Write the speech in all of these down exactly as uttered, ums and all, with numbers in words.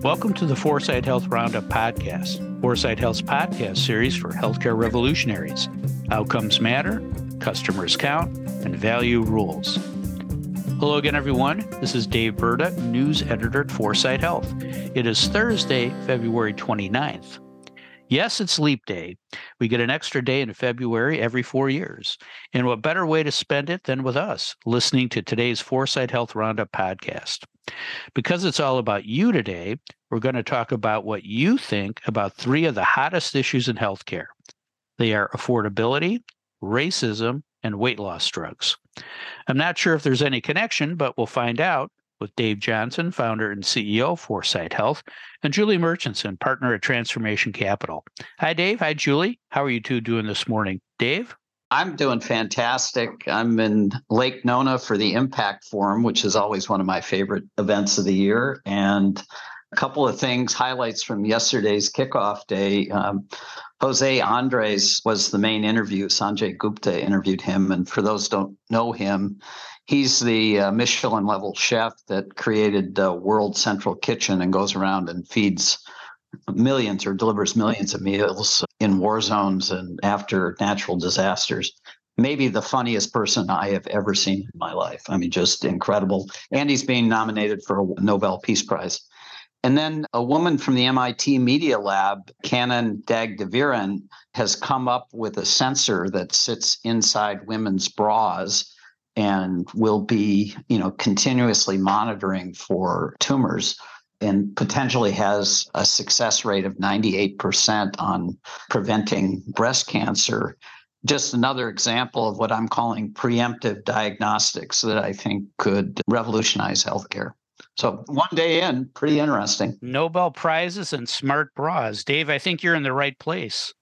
Welcome to the Foresight Health Roundup podcast, Foresight Health's podcast series for healthcare revolutionaries. Outcomes matter, customers count, and value rules. Hello again, everyone. This is Dave Burda, news editor at Foresight Health. It is Thursday, February twenty-ninth. Yes, it's Leap Day. We get an extra day in February every four years. And what better way to spend it than with us, listening to today's Foresight Health Roundup podcast. Because it's all about you today, we're going to talk about what you think about three of the hottest issues in healthcare. They are affordability, racism, and weight loss drugs. I'm not sure if there's any connection, but we'll find out with Dave Johnson, founder and C E O of Foresight Health, and Julie Murchison, partner at Transformation Capital. Hi, Dave. Hi, Julie. How are you two doing this morning? Dave? I'm doing fantastic. I'm in Lake Nona for the Impact Forum, which is always one of my favorite events of the year. And a couple of things, highlights from yesterday's kickoff day. Um, Jose Andres was the main interview. Sanjay Gupta interviewed him. And for those who don't know him, he's the uh, Michelin level chef that created uh, World Central Kitchen and goes around and feeds millions or delivers millions of meals in war zones and after natural disasters. Maybe the funniest person I have ever seen in my life. I mean, just incredible. And he's being nominated for a Nobel Peace Prize. And then a woman from the M I T Media Lab, Kanan Dagdaviran, has come up with a sensor that sits inside women's bras and will be, you know, continuously monitoring for tumors, and potentially has a success rate of ninety-eight percent on preventing breast cancer. Just another example of what I'm calling preemptive diagnostics that I think could revolutionize healthcare. So one day in, pretty interesting. Nobel Prizes and smart bras. Dave, I think you're in the right place.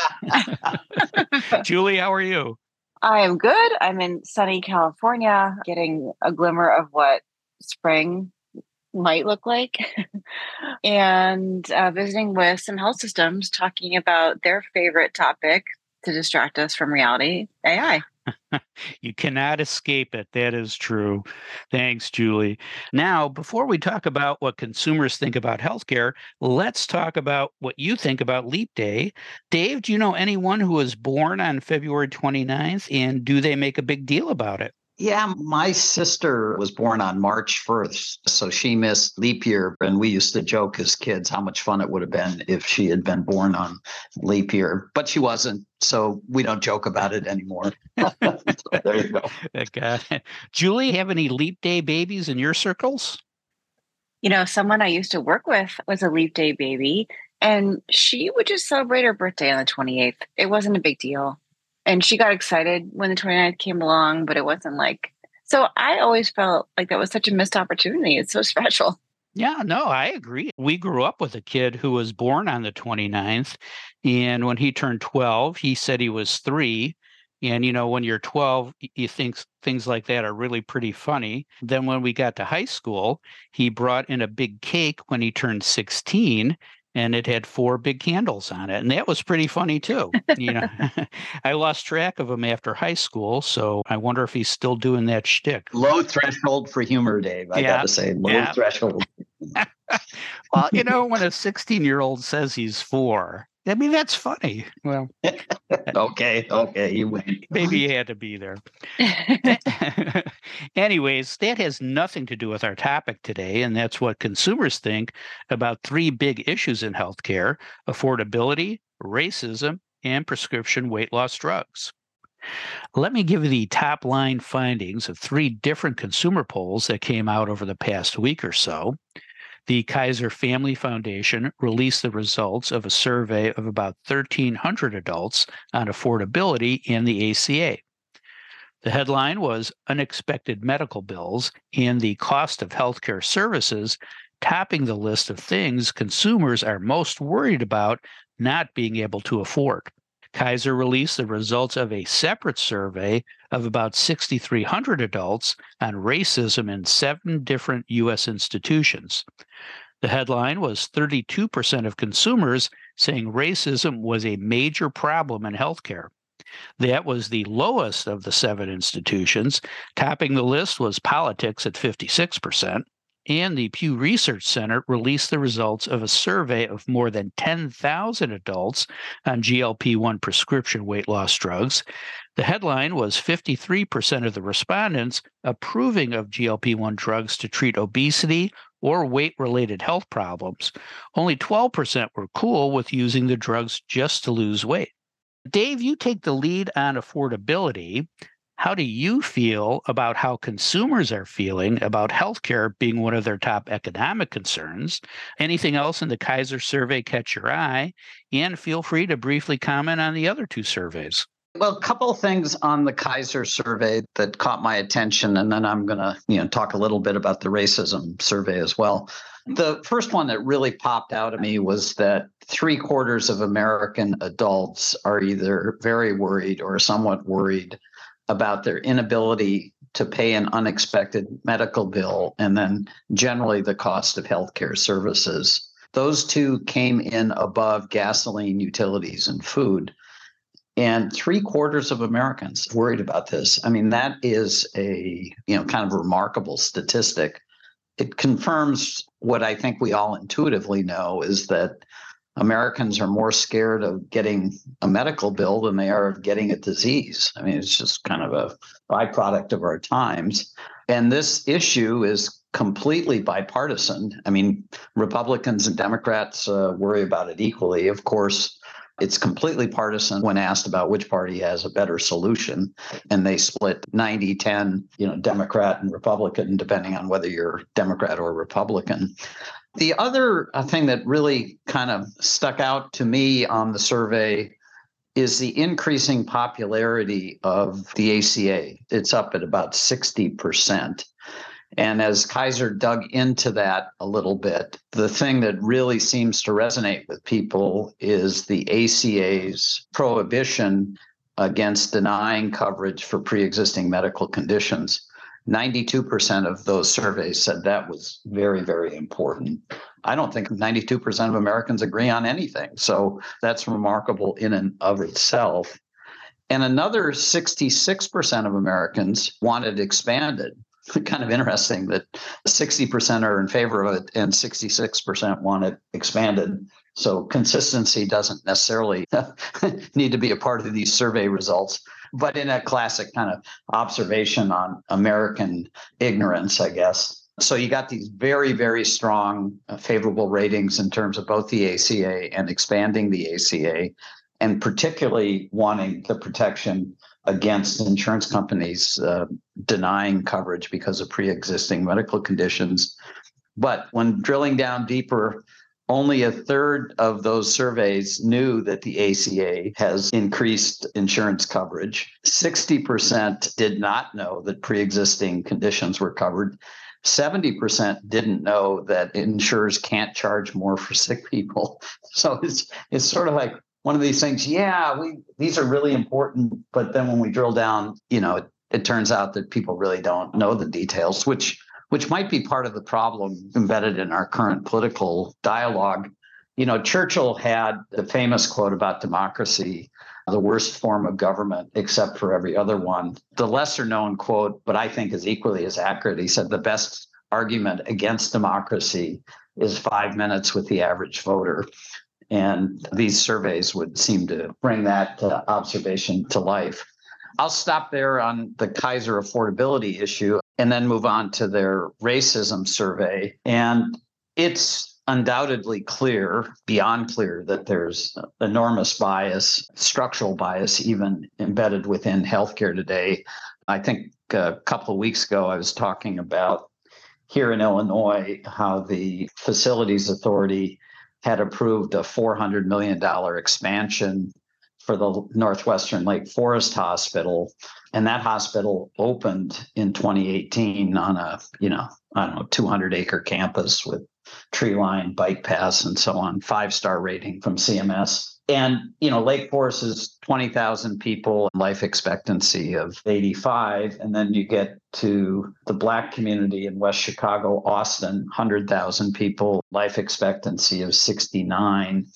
Julie, how are you? I am good. I'm in sunny California, getting a glimmer of what spring might look like, and uh, visiting with some health systems talking about their favorite topic to distract us from reality, A I. You cannot escape it. That is true. Thanks, Julie. Now, before we talk about what consumers think about healthcare, let's talk about what you think about Leap Day. Dave, do you know anyone who was born on February twenty-ninth, and do they make a big deal about it? Yeah, my sister was born on March first, so she missed leap year. And we used to joke as kids how much fun it would have been if she had been born on leap year. But she wasn't, so we don't joke about it anymore. So there you go. Got it. Julie, have any Leap Day babies in your circles? You know, someone I used to work with was a Leap Day baby, and she would just celebrate her birthday on the twenty-eighth. It wasn't a big deal. And she got excited when the twenty-ninth came along, but it wasn't like, so I always felt like that was such a missed opportunity. It's so special. Yeah, no, I agree. We grew up with a kid who was born on the twenty-ninth. And when he turned twelve, he said he was three. And, you know, when you're twelve, you think things like that are really pretty funny. Then when we got to high school, he brought in a big cake when he turned sixteen. And it had four big candles on it. And that was pretty funny, too. You know, I lost track of him after high school. So I wonder if he's still doing that shtick. Low threshold for humor, Dave. I Yeah, got to say, low yeah. threshold. Well, you know, when a sixteen-year-old says he's four, I mean, that's funny. Well, okay, okay, you win. maybe he had to be there. Anyways, that has nothing to do with our topic today, and that's what consumers think about three big issues in healthcare: affordability, racism, and prescription weight loss drugs. Let me give you the top line findings of three different consumer polls that came out over the past week or so. The Kaiser Family Foundation released the results of a survey of about thirteen hundred adults on affordability in the A C A. The headline was Unexpected Medical Bills and the Cost of Healthcare Services, topping the list of things consumers are most worried about not being able to afford. Kaiser released the results of a separate survey of about six thousand three hundred adults on racism in seven different U S institutions. The headline was thirty-two percent of consumers saying racism was a major problem in healthcare. That was the lowest of the seven institutions. Topping the list was politics at fifty-six percent. And the Pew Research Center released the results of a survey of more than ten thousand adults on G L P one prescription weight loss drugs. The headline was fifty-three percent of the respondents approving of G L P one drugs to treat obesity or weight-related health problems. Only twelve percent were cool with using the drugs just to lose weight. Dave, you take the lead on affordability. How do you feel about how consumers are feeling about healthcare being one of their top economic concerns? Anything else in the Kaiser survey catch your eye? And feel free to briefly comment on the other two surveys. Well, a couple of things on the Kaiser survey that caught my attention, and then I'm going to, you know, talk a little bit about the racism survey as well. The first one that really popped out at me was that three quarters of American adults are either very worried or somewhat worried about their inability to pay an unexpected medical bill, and then generally the cost of healthcare services. Those two came in above gasoline, utilities, and food. And three quarters of Americans worried about this. I mean, that is a, you know, kind of remarkable statistic. It confirms what I think we all intuitively know is that Americans are more scared of getting a medical bill than they are of getting a disease. I mean, it's just kind of a byproduct of our times. And this issue is completely bipartisan. I mean, Republicans and Democrats uh, worry about it equally. Of course, it's completely partisan when asked about which party has a better solution. And they split ninety ten, you know, Democrat and Republican, depending on whether you're Democrat or Republican. The other thing that really kind of stuck out to me on the survey is the increasing popularity of the A C A. It's up at about sixty percent. And as Kaiser dug into that a little bit, the thing that really seems to resonate with people is the A C A's prohibition against denying coverage for pre-existing medical conditions. ninety-two percent of those surveys said that was very, very important. I don't think ninety-two percent of Americans agree on anything. So that's remarkable in and of itself. And another sixty-six percent of Americans wanted expanded. Kind of interesting that sixty percent are in favor of it and sixty-six percent want it expanded. So consistency doesn't necessarily need to be a part of these survey results, but in a classic kind of observation on American ignorance, I guess. So you got these very, very strong uh, favorable ratings in terms of both the A C A and expanding the A C A, and particularly wanting the protection against insurance companies uh, denying coverage because of pre-existing medical conditions. But when drilling down deeper, only a third of those surveys knew that the A C A has increased insurance coverage. sixty percent did not know that pre-existing conditions were covered. seventy percent didn't know that insurers can't charge more for sick people. So it's it's sort of like one of these things, yeah, we these are really important, but then when we drill down, you know, it, it turns out that people really don't know the details, which which might be part of the problem embedded in our current political dialogue. You know, Churchill had the famous quote about democracy, the worst form of government except for every other one. The lesser known quote, but I think is equally as accurate. He said the best argument against democracy is five minutes with the average voter. And these surveys would seem to bring that uh, observation to life. I'll stop there on the Kaiser affordability issue and then move on to their racism survey. And it's undoubtedly clear, beyond clear, that there's enormous bias, structural bias, even embedded within healthcare today. I think a couple of weeks ago, I was talking about here in Illinois, how the Facilities Authority had approved a four hundred million dollars expansion for the Northwestern Lake Forest Hospital. And that hospital opened in twenty eighteen on a, you know, I don't know, two hundred acre campus with tree line, bike paths, and so on, five-star rating from C M S. And, you know, Lake Forest is twenty thousand people, life expectancy of eighty-five. And then you get to the Black community in West Chicago, Austin, one hundred thousand people, life expectancy of sixty-nine.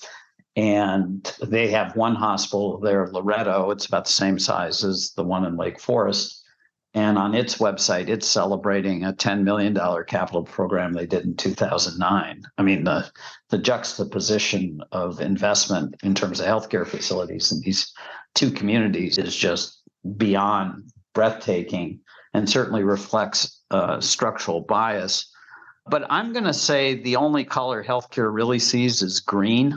And they have one hospital there, Loretto. It's about the same size as the one in Lake Forest. And on its website, it's celebrating a ten million dollars capital program they did in two thousand nine. I mean, the, the juxtaposition of investment in terms of healthcare facilities in these two communities is just beyond breathtaking and certainly reflects uh, structural bias. But I'm going to say the only color healthcare really sees is green.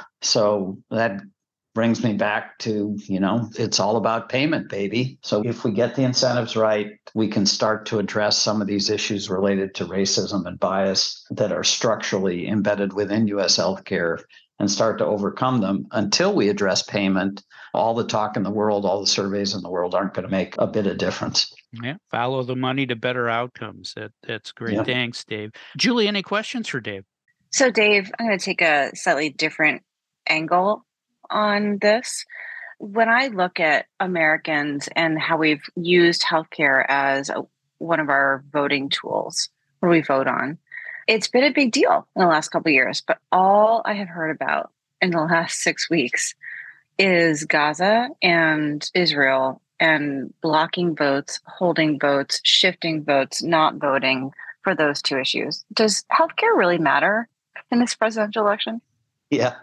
So that brings me back to, you know, it's all about payment, baby. So if we get the incentives right, we can start to address some of these issues related to racism and bias that are structurally embedded within U S healthcare and start to overcome them. Until we address payment, all the talk in the world, all the surveys in the world aren't going to make a bit of difference. Yeah, follow the money to better outcomes. That That's great. Yeah. Thanks, Dave. Julie, any questions for Dave? So, Dave, I'm going to take a slightly different angle on this. When I look at Americans and how we've used healthcare as a, one of our voting tools where we vote on, it's been a big deal in the last couple of years. But all I have heard about in the last six weeks is Gaza and Israel and blocking votes, holding votes, shifting votes, not voting for those two issues. Does healthcare really matter in this presidential election? Yeah.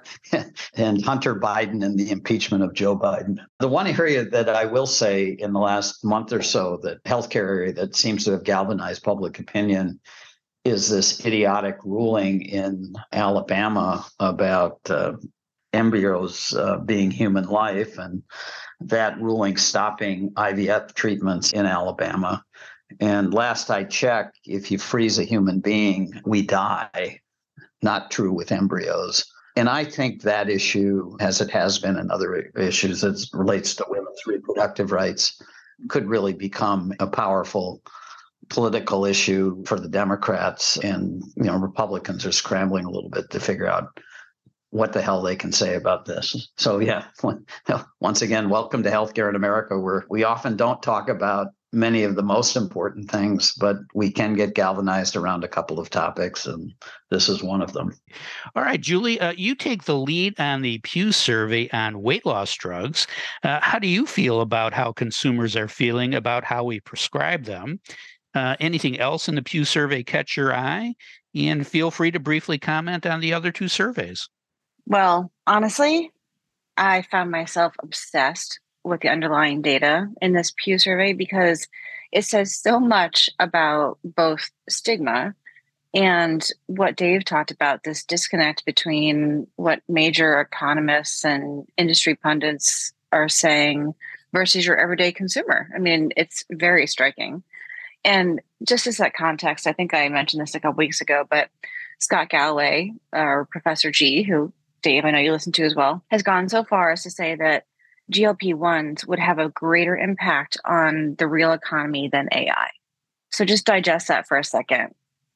And Hunter Biden and the impeachment of Joe Biden. The one area that I will say in the last month or so, that healthcare area that seems to have galvanized public opinion is this idiotic ruling in Alabama about uh, embryos uh, being human life, and that ruling stopping I V F treatments in Alabama. And last I checked, if you freeze a human being, we die. Not true with embryos. And I think that issue, as it has been in other issues as relates to women's reproductive rights, could really become a powerful political issue for the Democrats. And, you know, Republicans are scrambling a little bit to figure out what the hell they can say about this. So, yeah, once again, welcome to healthcare in America, where we often don't talk about many of the most important things, but we can get galvanized around a couple of topics, and this is one of them. All right, Julie, uh, you take the lead on the Pew survey on weight loss drugs. Uh, how do you feel about how consumers are feeling about how we prescribe them? Uh, anything else in the Pew survey catch your eye? And feel free to briefly comment on the other two surveys. Well, honestly, I found myself obsessed with the underlying data in this Pew survey because it says so much about both stigma and what Dave talked about, this disconnect between what major economists and industry pundits are saying versus your everyday consumer. I mean, it's very striking. And just as that context, I think I mentioned this a couple weeks ago, but Scott Galloway, or Professor G, who Dave, I know you listen to as well, has gone so far as to say that G L P ones would have a greater impact on the real economy than A I. So just digest that for a second.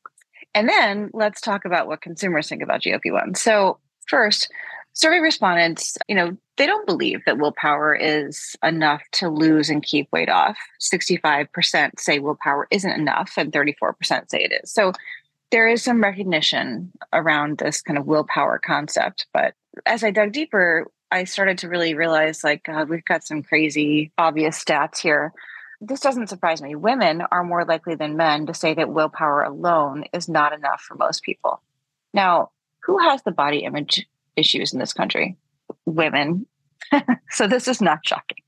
And then let's talk about what consumers think about G L P ones. So first, survey respondents, you know, they don't believe that willpower is enough to lose and keep weight off. sixty-five percent say willpower isn't enough and thirty-four percent say it is. So there is some recognition around this kind of willpower concept. But as I dug deeper, I started to really realize, like, God, we've got some crazy, obvious stats here. This doesn't surprise me. Women are more likely than men to say that willpower alone is not enough for most people. Now, who has the body image issues in this country? Women. So this is not shocking.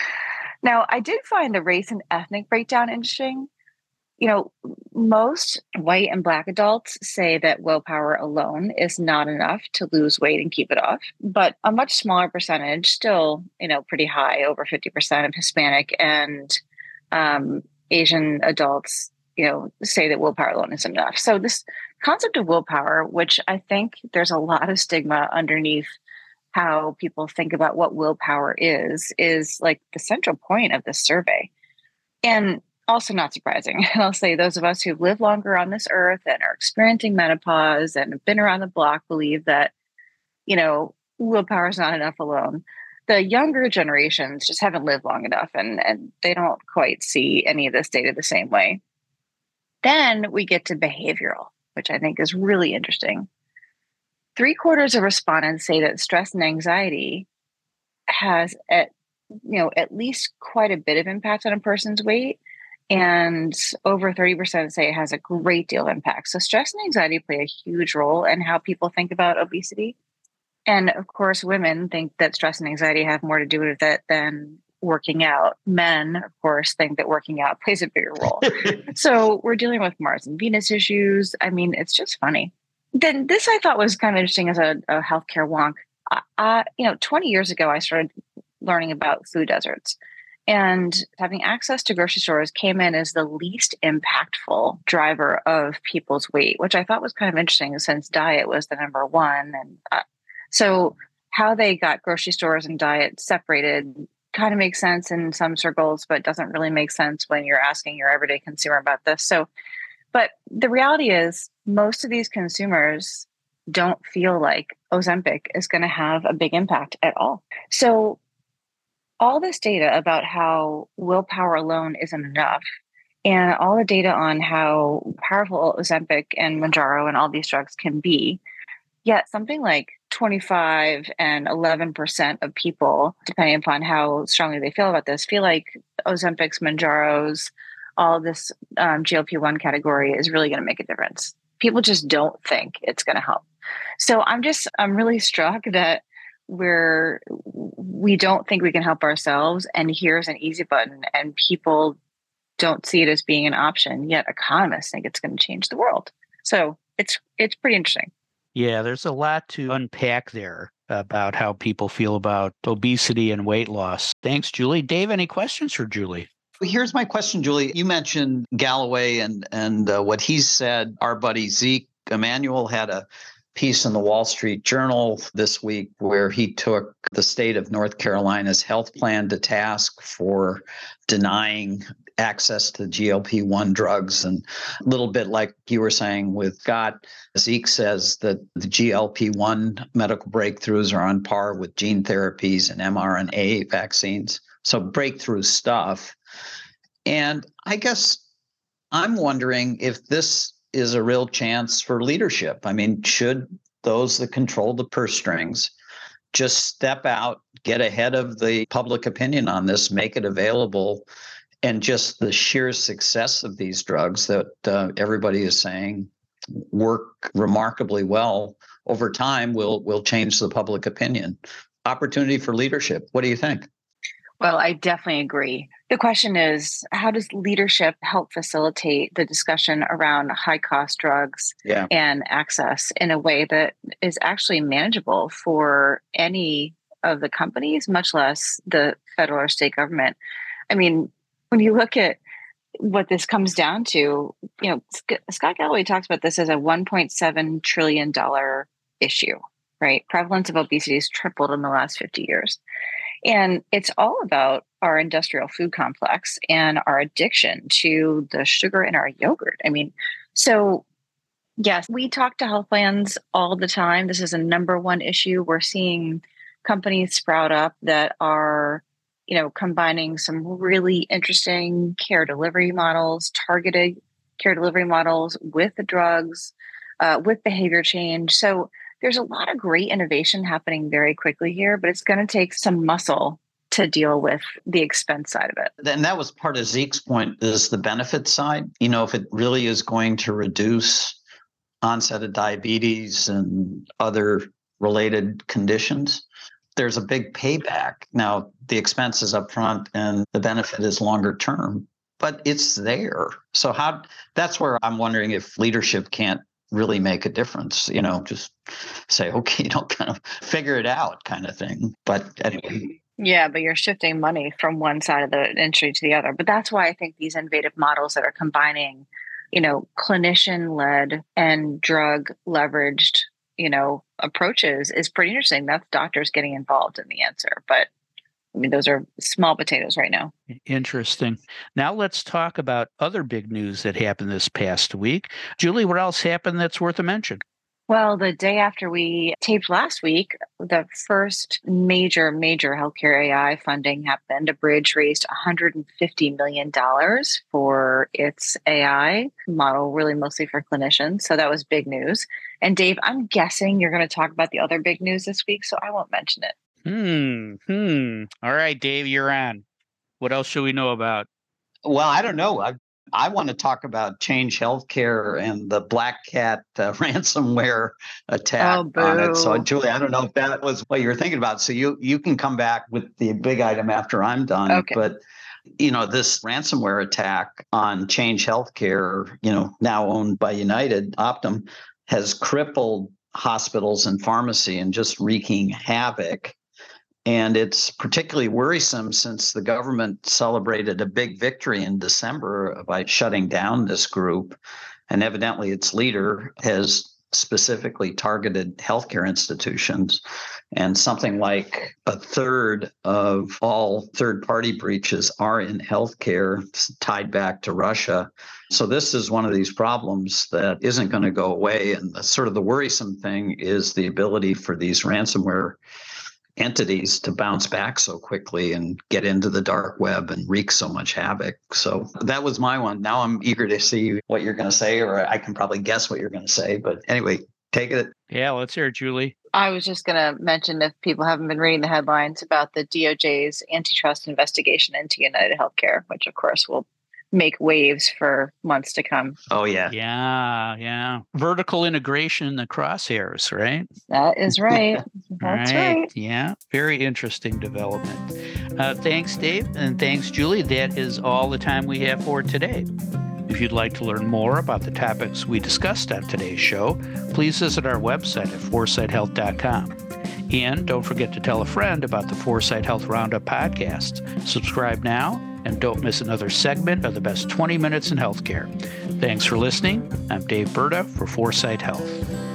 Now, I did find the race and ethnic breakdown interesting. You know, most white and Black adults say that willpower alone is not enough to lose weight and keep it off. But a much smaller percentage, still, you know, pretty high, over fifty percent of Hispanic and um, Asian adults, you know, say that willpower alone is enough. So this concept of willpower, which I think there's a lot of stigma underneath how people think about what willpower is, is like the central point of this survey. And also not surprising. And I'll say those of us who've lived longer on this earth and are experiencing menopause and have been around the block believe that, you know, willpower is not enough alone. The younger generations just haven't lived long enough, and, and they don't quite see any of this data the same way. Then we get to behavioral, which I think is really interesting. Three quarters of respondents say that stress and anxiety has at, you know, at least quite a bit of impact on a person's weight. And over thirty percent say it has a great deal of impact. So stress and anxiety play a huge role in how people think about obesity. And of course, women think that stress and anxiety have more to do with it than working out. Men, of course, think that working out plays a bigger role. So we're dealing with Mars and Venus issues. I mean, it's just funny. Then this I thought was kind of interesting as a, a healthcare wonk. Uh, you know, twenty years ago, I started learning about food deserts. And having access to grocery stores came in as the least impactful driver of people's weight, which I thought was kind of interesting since diet was the number one. And uh, so how they got grocery stores and diet separated kind of makes sense in some circles, but doesn't really make sense when you're asking your everyday consumer about this. So, but the reality is most of these consumers don't feel like Ozempic is going to have a big impact at all. So all this data about how willpower alone isn't enough, and all the data on how powerful Ozempic and Mounjaro and all these drugs can be, yet something like twenty-five and eleven percent of people, depending upon how strongly they feel about this, feel like Ozempic's, Mounjaro's, all this um, G L P one category is really going to make a difference. People just don't think it's going to help. So I'm just, I'm really struck that we're, we don't think we can help ourselves. And here's an easy button, and people don't see it as being an option, yet economists think it's going to change the world. So it's, it's pretty interesting. Yeah, there's a lot to unpack there about how people feel about obesity and weight loss. Thanks, Julie. Dave, any questions for Julie? Here's my question, Julie. You mentioned Galloway and and uh, what he said. Our buddy Zeke Emanuel had a piece in the Wall Street Journal this week where he took the state of North Carolina's health plan to task for denying access to G L P one drugs. And a little bit like you were saying with Scott, Zeke says that the G L P one medical breakthroughs are on par with gene therapies and mRNA vaccines. So breakthrough stuff. And I guess I'm wondering if this is a real chance for leadership. I mean, should those that control the purse strings just step out, get ahead of the public opinion on this, make it available, and just the sheer success of these drugs that uh, everybody is saying work remarkably well over time will will change the public opinion. Opportunity for leadership. What do you think? Well, I definitely agree. The question is, how does leadership help facilitate the discussion around high cost drugs yeah. and access in a way that is actually manageable for any of the companies, much less the federal or state government? I mean, when you look at what this comes down to, you know, Scott Galloway talks about this as a one point seven trillion dollars issue, right? Prevalence of obesity has tripled in the last fifty years. And it's all about our industrial food complex and our addiction to the sugar in our yogurt. I mean, so yes, we talk to health plans all the time. This is a number one issue. We're seeing companies sprout up that are, you know, combining some really interesting care delivery models, targeted care delivery models with the drugs, uh, with behavior change. So there's a lot of great innovation happening very quickly here, but it's going to take some muscle to deal with the expense side of it. And that was part of Zeke's point, is the benefit side. You know, if it really is going to reduce onset of diabetes and other related conditions, there's a big payback. Now, the expense is up front and the benefit is longer term, but it's there. So how that's where I'm wondering if leadership can't really make a difference, you know, just say, okay, you know, kind of figure it out kind of thing. But anyway. Yeah, but you're shifting money from one side of the industry to the other. But that's why I think these innovative models that are combining, you know, clinician-led and drug leveraged, you know, approaches is pretty interesting. That's doctors getting involved in the answer. But I mean, those are small potatoes right now. Interesting. Now let's talk about other big news that happened this past week. Julie, what else happened that's worth a mention? Well, the day after we taped last week, the first major, major healthcare A I funding happened. A bridge raised one hundred fifty million dollars for its A I model, really mostly for clinicians. So that was big news. And Dave, I'm guessing you're going to talk about the other big news this week, so I won't mention it. Hmm. Hmm. All right, Dave, you're on. What else should we know about? Well, I don't know. I I want to talk about Change Healthcare and the Black Cat uh, ransomware attack Oh, on it. So, boo. Julie, I don't know if that was what you were thinking about. So you you can come back with the big item after I'm done. Okay. But you know, this ransomware attack on Change Healthcare, you know, now owned by United, Optum, has crippled hospitals and pharmacy and just wreaking havoc. And it's particularly worrisome since the government celebrated a big victory in December by shutting down this group. And evidently its leader has specifically targeted healthcare institutions. And something like a third of all third-party breaches are in healthcare, tied back to Russia. So this is one of these problems that isn't going to go away. And the, sort of the worrisome thing is the ability for these ransomware entities to bounce back so quickly and get into the dark web and wreak so much havoc. So that was my one. Now I'm eager to see what you're going to say, or I can probably guess what you're going to say. But anyway, take it. Yeah, let's hear it, Julie. I was just going to mention, if people haven't been reading the headlines, about the D O J's antitrust investigation into United Healthcare, which of course will make waves for months to come. Oh, yeah. Yeah, yeah. Vertical integration in the crosshairs, right? That is right. That's right. right. Yeah, very interesting development. Uh, thanks, Dave, and thanks, Julie. That is all the time we have for today. If you'd like to learn more about the topics we discussed on today's show, please visit our website at foresight health dot com. And don't forget to tell a friend about the Foresight Health Roundup podcast. Subscribe now and don't miss another segment of the best twenty minutes in healthcare. Thanks for listening. I'm Dave Burda for Foresight Health.